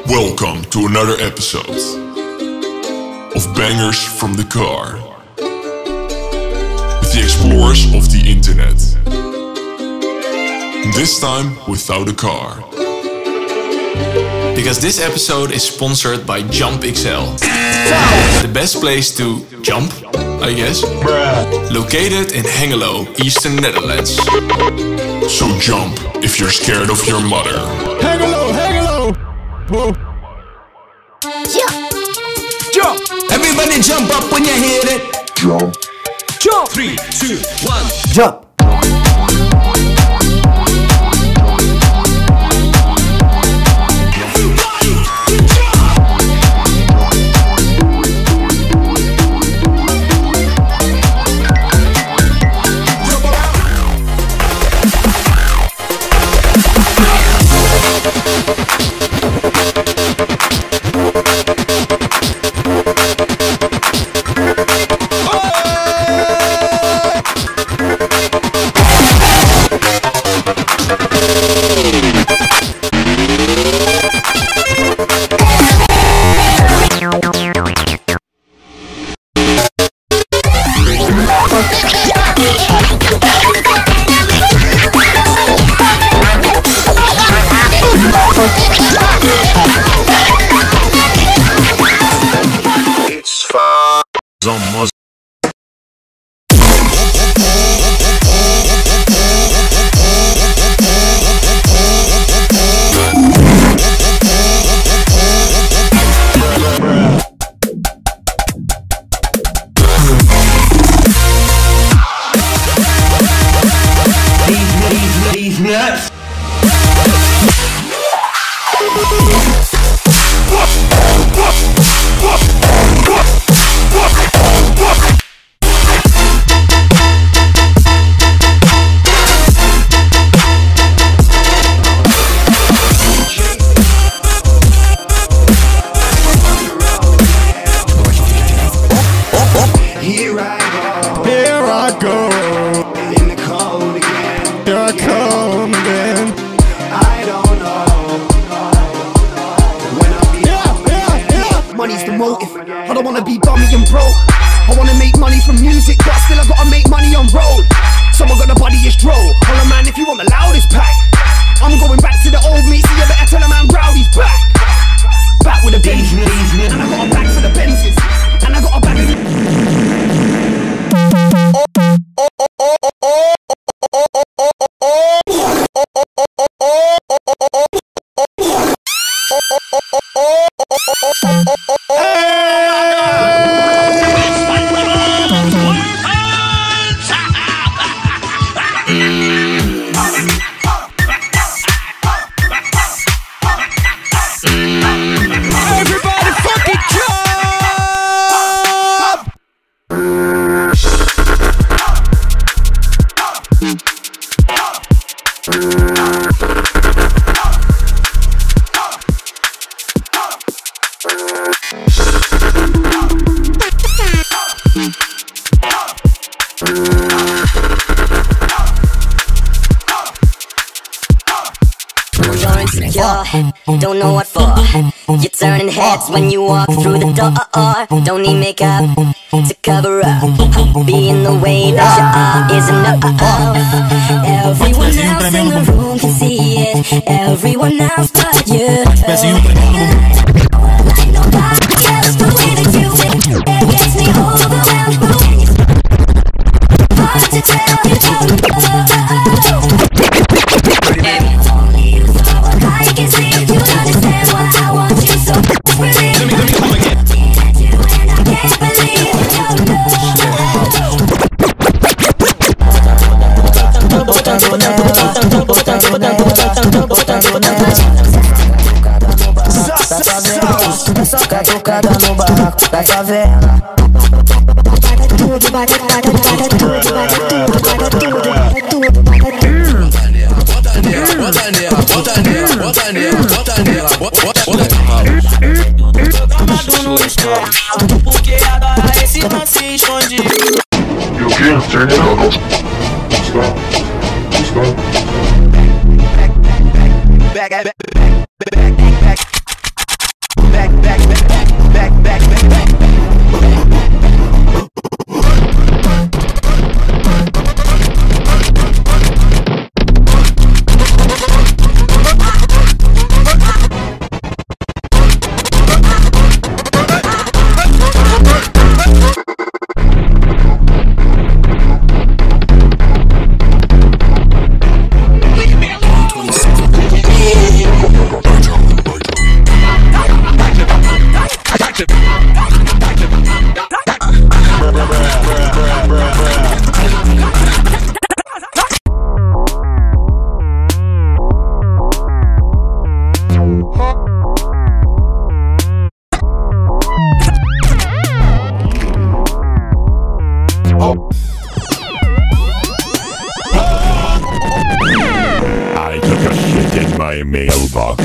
Welcome to another episode of Bangers from the Car with the explorers of the internet. This time without a car. Because this episode is sponsored by Jump XL. The best place to jump, I guess. Located in Hengelo, Eastern Netherlands. So jump if you're scared of your mother. Hengelo, Hengelo! Whoa. Jump! Jump! Everybody jump up when you hear it. Jump. Jump! 3, 2, 1. Jump! It's fun. These nuts. Here I go. in the cold again. Here I come again. I don't know when I'll be Yeah. Money's the motive. I don't wanna be bummy and broke. I wanna make money from music, but still I gotta make money on road. Someone got a body is droll. Holla man, if you want the loudest pack, I'm going back to the old me. So you better tell a man Rowdy's back. Back with a Benz. And I got a bag for the Benzes. And I got a bag of Everybody fucking jump! You're insecure, don't know what for. You're turning heads when you walk through the door. Don't need makeup to cover up. Being the way that you are is enough. Everyone else in the room can see it. Everyone else but you. Like nobody else, the way that you think it gets me overwhelmed. But when you hard to tell you don't. Only you saw what I can see. You understand what I want you so desperately. Looking at you and I can't believe Soca tocada no barraco da favela. tudo, bate tudo, bate tudo. Bota nela, bota nela, bota nela, bota nela, bota nela. Tomado no escuro, porque adora esse lance escondido. You can't turn it on. Let's go. Let's go. back. Fuck.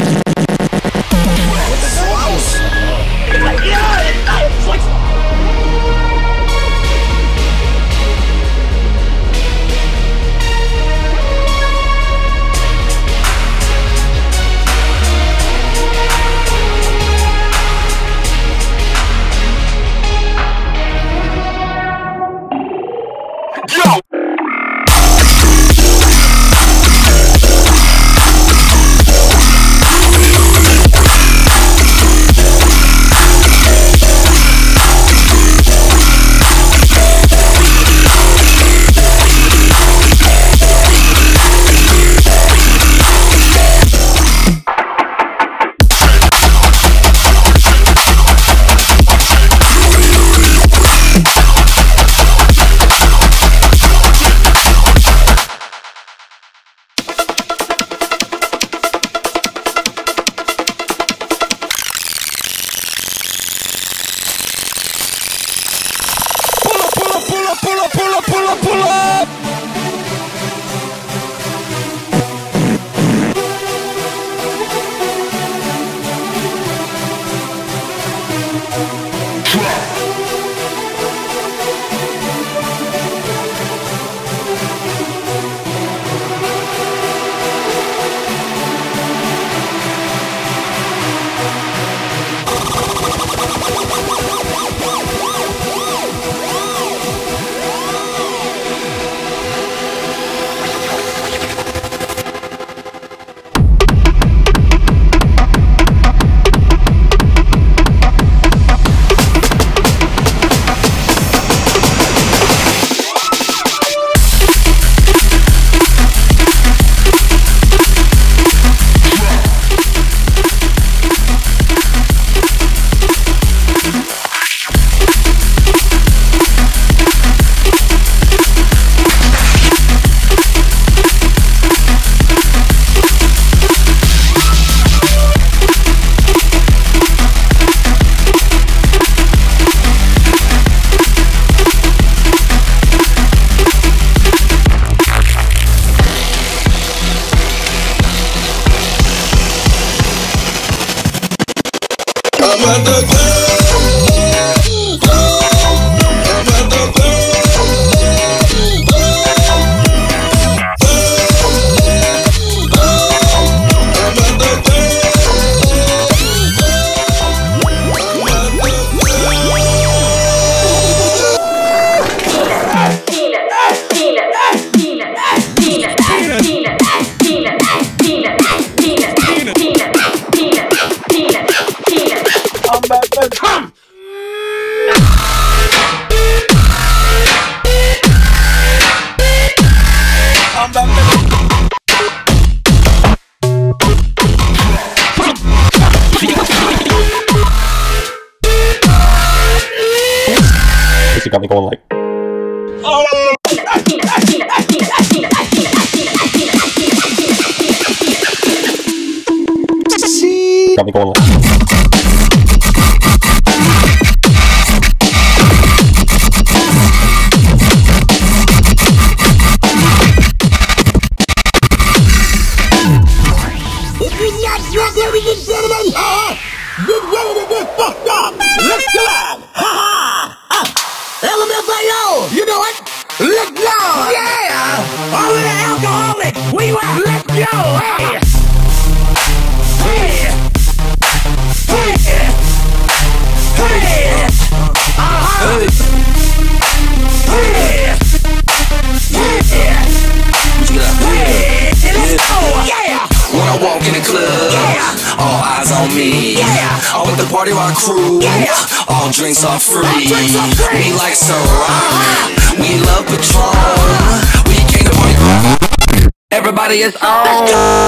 This got me going like. Got me going like. Ladies and gentlemen, get ready to get fucked up. Let's go. Ha ha. LMFAO, you know it. Let's go. Yeah. All of the alcoholics, we want. Let's go. Hey. Hey. Hey. Hey. Hey. Hey. Hey. Let's go. Yeah. When I walk in the club, all eyes on me. I'm with the party rock crew, all drinks are free. We like Ciroc, we love Patron. We came to party, everybody is on.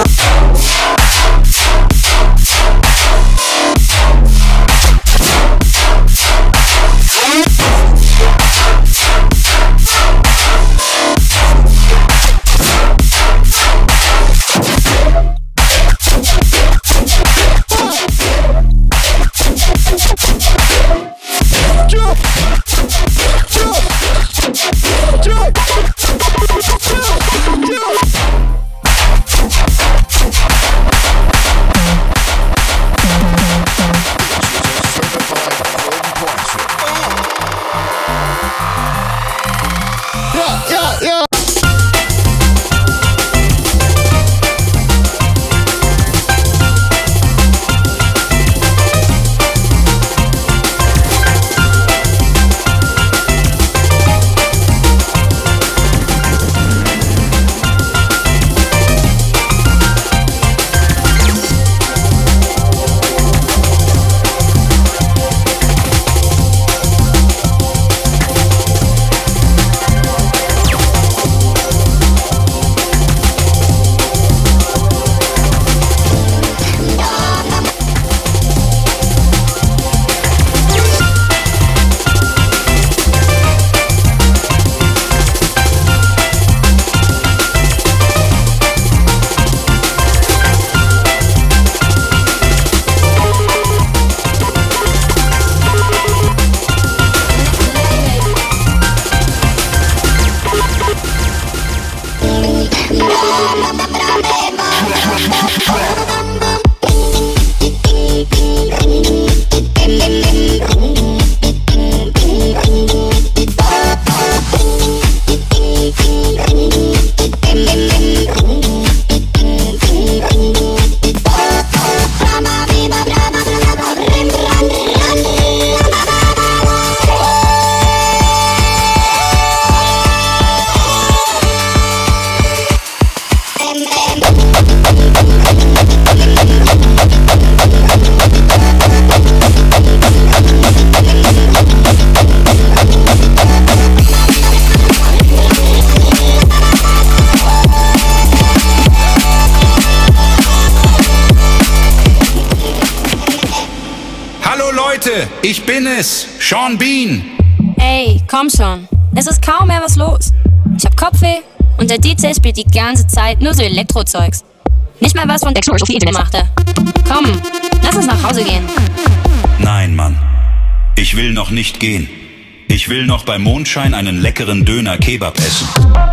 Hallo Leute, ich bin es, Sean Bean. Ey, komm schon. Es ist kaum mehr was los. Ich hab Kopfweh und der DJ spielt die ganze Zeit nur so Elektrozeugs. Nicht mal was von der Sophie machte. Komm, lass uns nach Hause gehen. Nein, Mann. Ich will noch nicht gehen. Ich will noch bei Mondschein einen leckeren Döner-Kebab essen.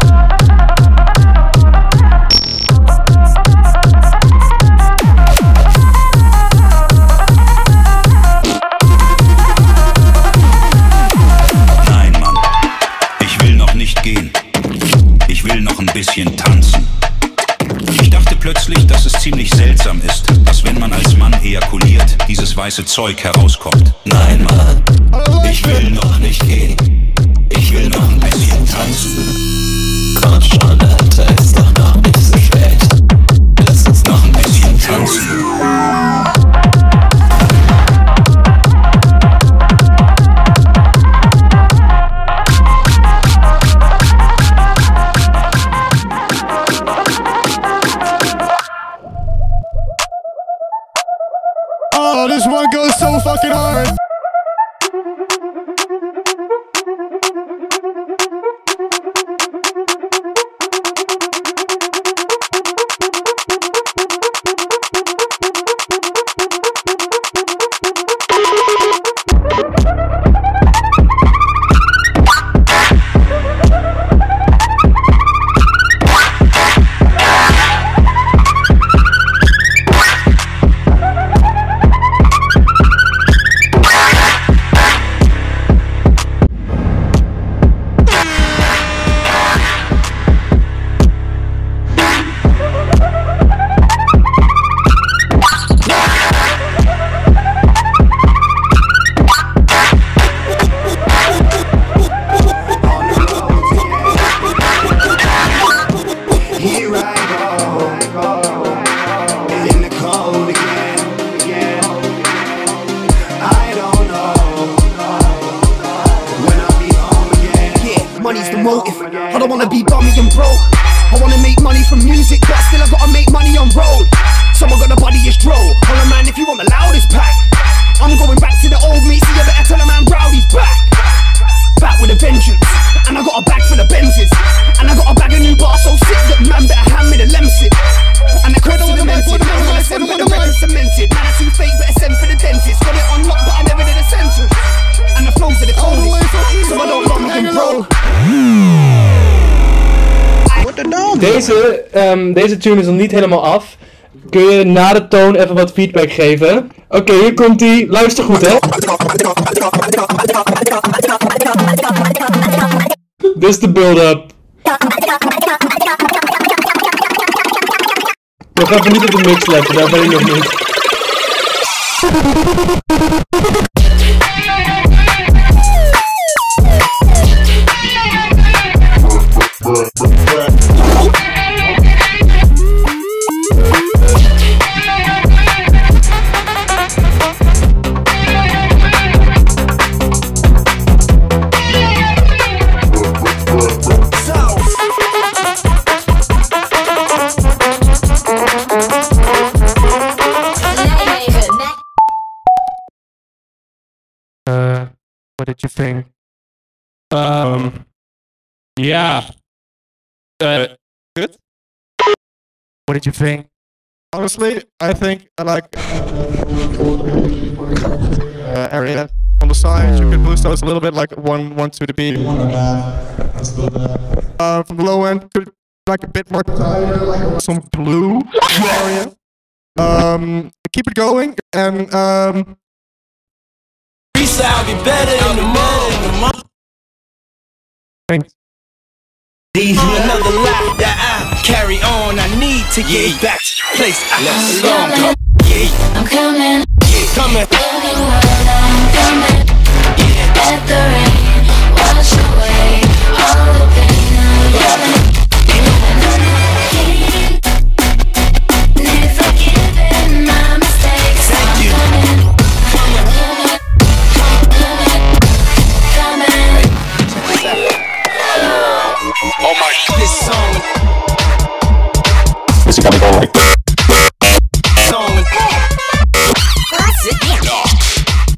Nein, Mann. Ich will noch nicht gehen. Ich will noch ein bisschen tanzen. Ich dachte plötzlich, dass es ziemlich seltsam ist, dass wenn man als Mann ejakuliert, dieses weiße Zeug herauskommt. Nein, Mann, ich will noch nicht gehen. Ich will noch ein bisschen tanzen. Komm schon, Alter, ist doch noch nicht so schlecht. Lass uns noch ein bisschen tanzen. Oh, this one goes so fucking hard. Deze tune is nog niet helemaal af. Kun je na de toon even wat feedback geven? Oké, hier komt ie. Luister goed, hè. Dit is de build-up. Nog even niet op de mix letten, daar ben ik nog niet. What did you think? Yeah. Good? What did you think? Honestly, I think I like area on the side. You could boost those a little bit, like 1, 2 to beat. From the low end, could like a bit more like some blue area. Keep it going and I'll be better in the morning. Thanks. These another life that I carry on. I need to get back to the place I belong. I'm coming. Coming. I'm coming. Let the rain wash away all the pain I'm living. Need forgiving my mistakes. Thank you. Oh my God. This song. This is gonna go like. Song.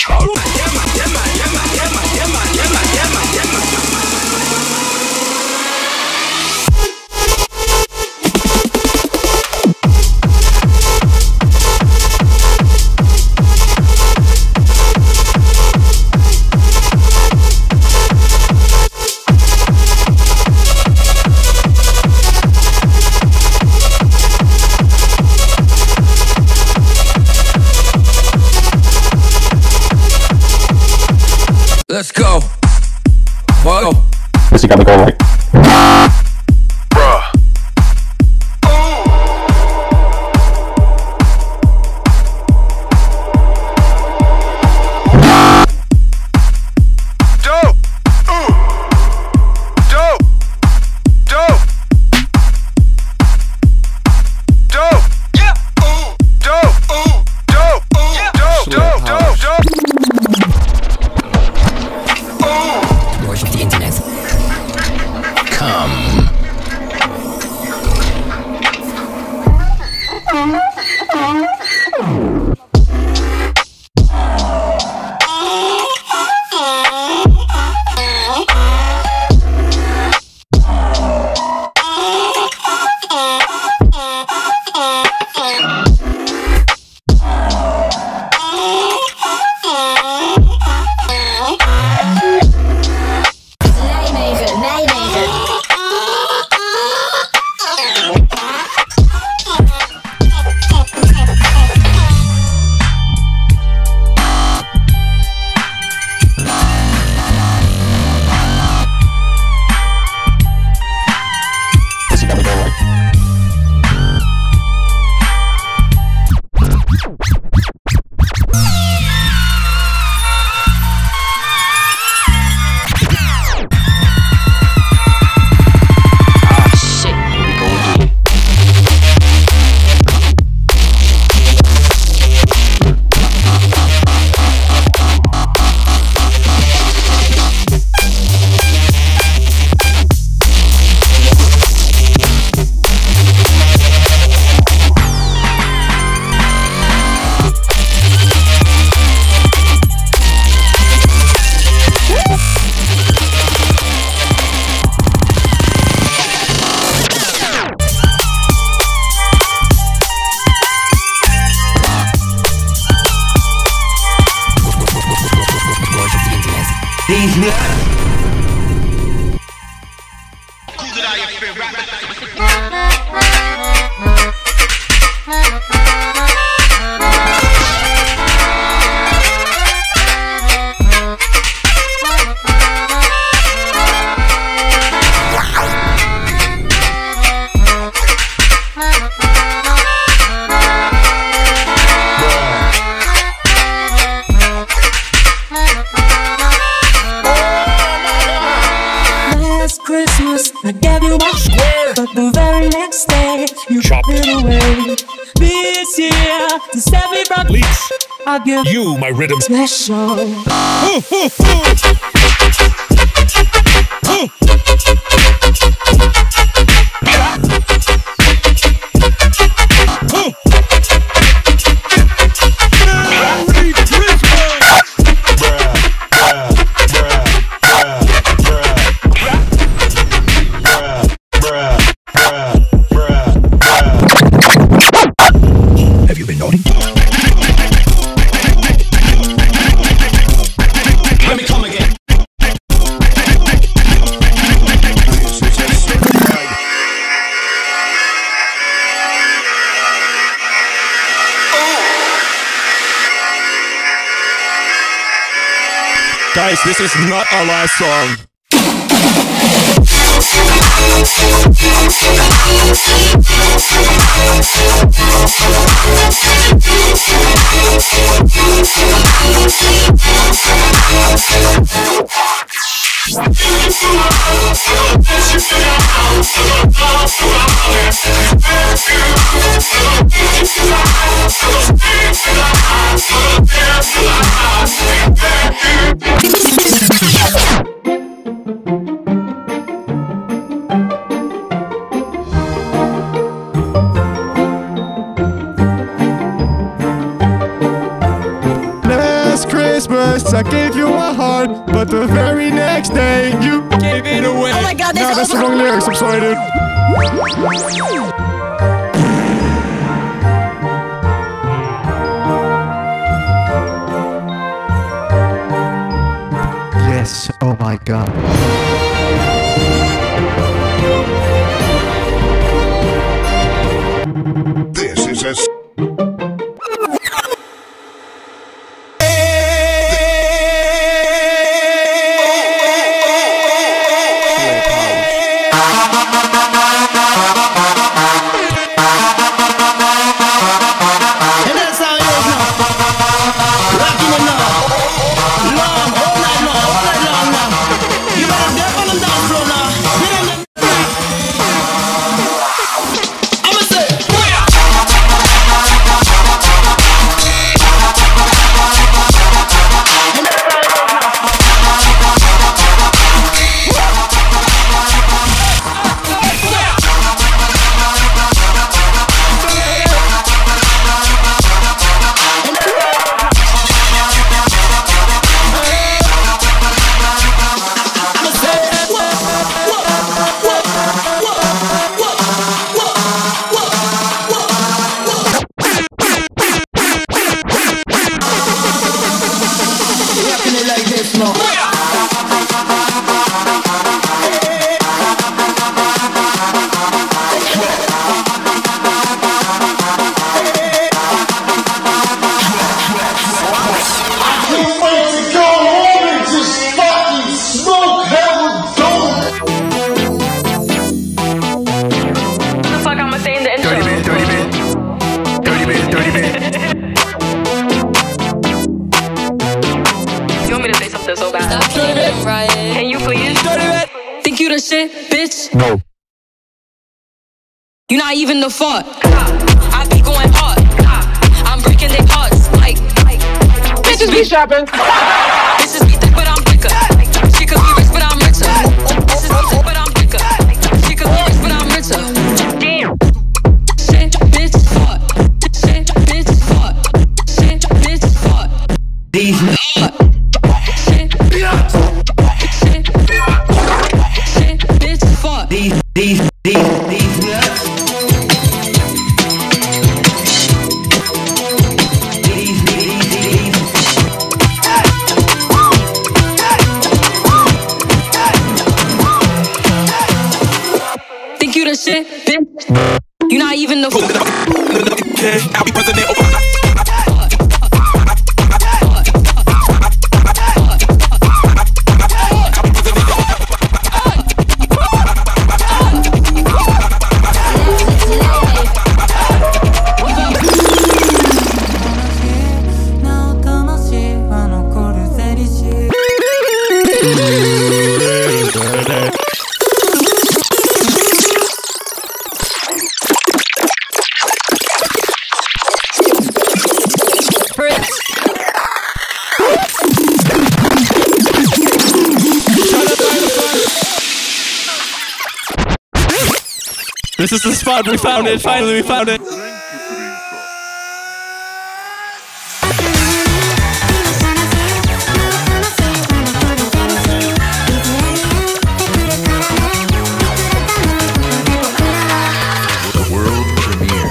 Let's go. Whoa. This you got me going like. Christmas, I gave you my square, but the very next day you took it away. This year, to set me back, I'll give you my rhythm special. Guys, this is not our last song. Christmas, I gave you my heart, but the very next day you gave it away. Oh my God, No, that's the wrong lyrics. I'm sorry, dude. Yes, oh my god. This is a No. You're not even the fuck. I be going hard. I'm breaking their hearts. Like bitches be shopping. Bitches be thick, but I'm thicker. She could be rich, but I'm richer. Bitches be thick, but I'm thicker. She could be rich, but I'm richer. Damn. Shit, bitch, fuck. Shit, bitch, fuck. Shit, bitch, fuck. These fuck. Shit, bitch, fuck. These nuts. Think you the shit, bitch? You not even the fuck. I'll be president over. This is the spot. We found it. Finally, we found it. The world premiere.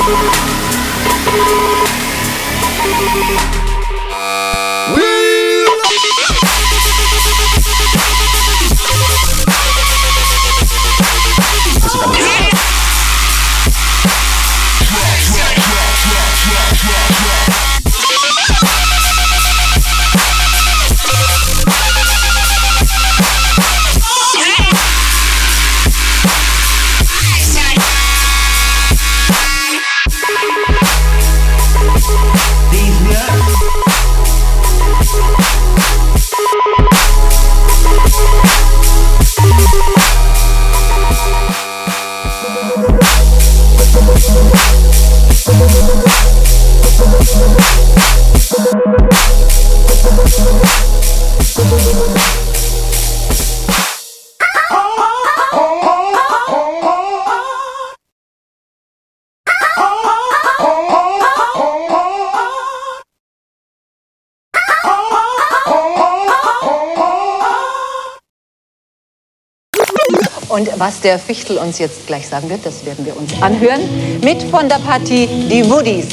Und was der Fichtel uns jetzt gleich sagen wird, das werden wir uns anhören. Mit von der Partie die Woodies.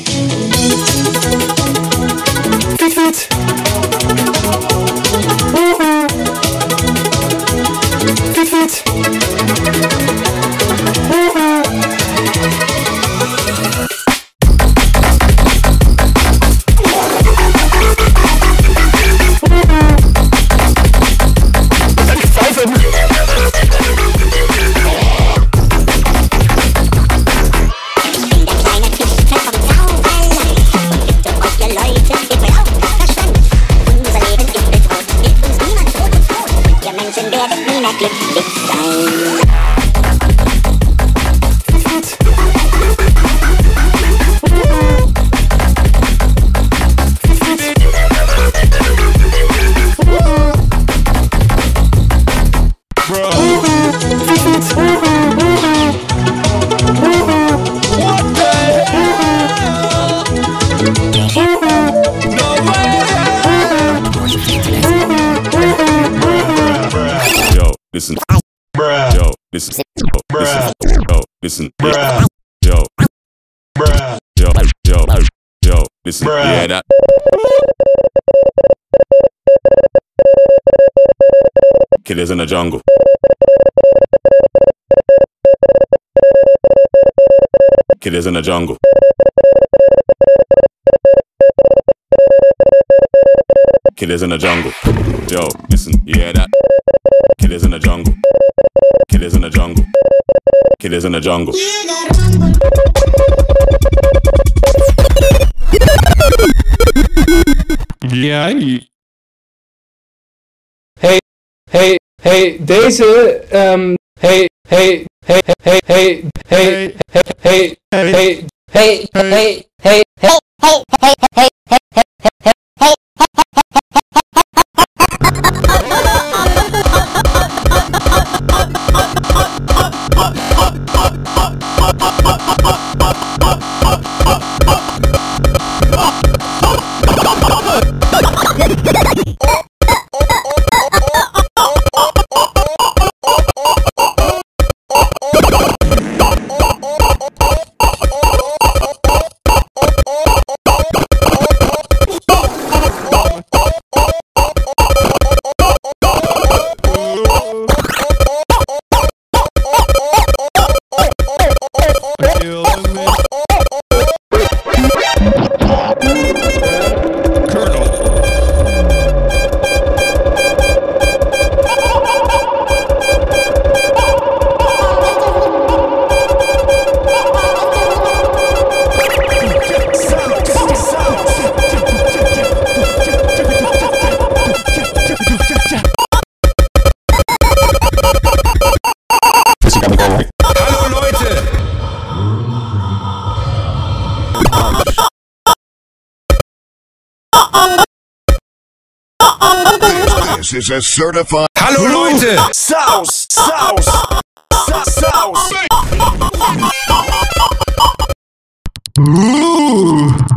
Listen. Bruh. Yo, listen. Bruh. Yo, listen. Bruh. Yo. Bruh. Yo, listen. Bruh. Yeah, that. Killers in the jungle. Killers in the jungle. Killers in the jungle. Yo, listen. Yeah, that. Killers in the jungle. Killers in the jungle. Killers in the jungle. Ja. Hey, deze, hey, This is a certified. Hallo Leute! Sauce! Sauce!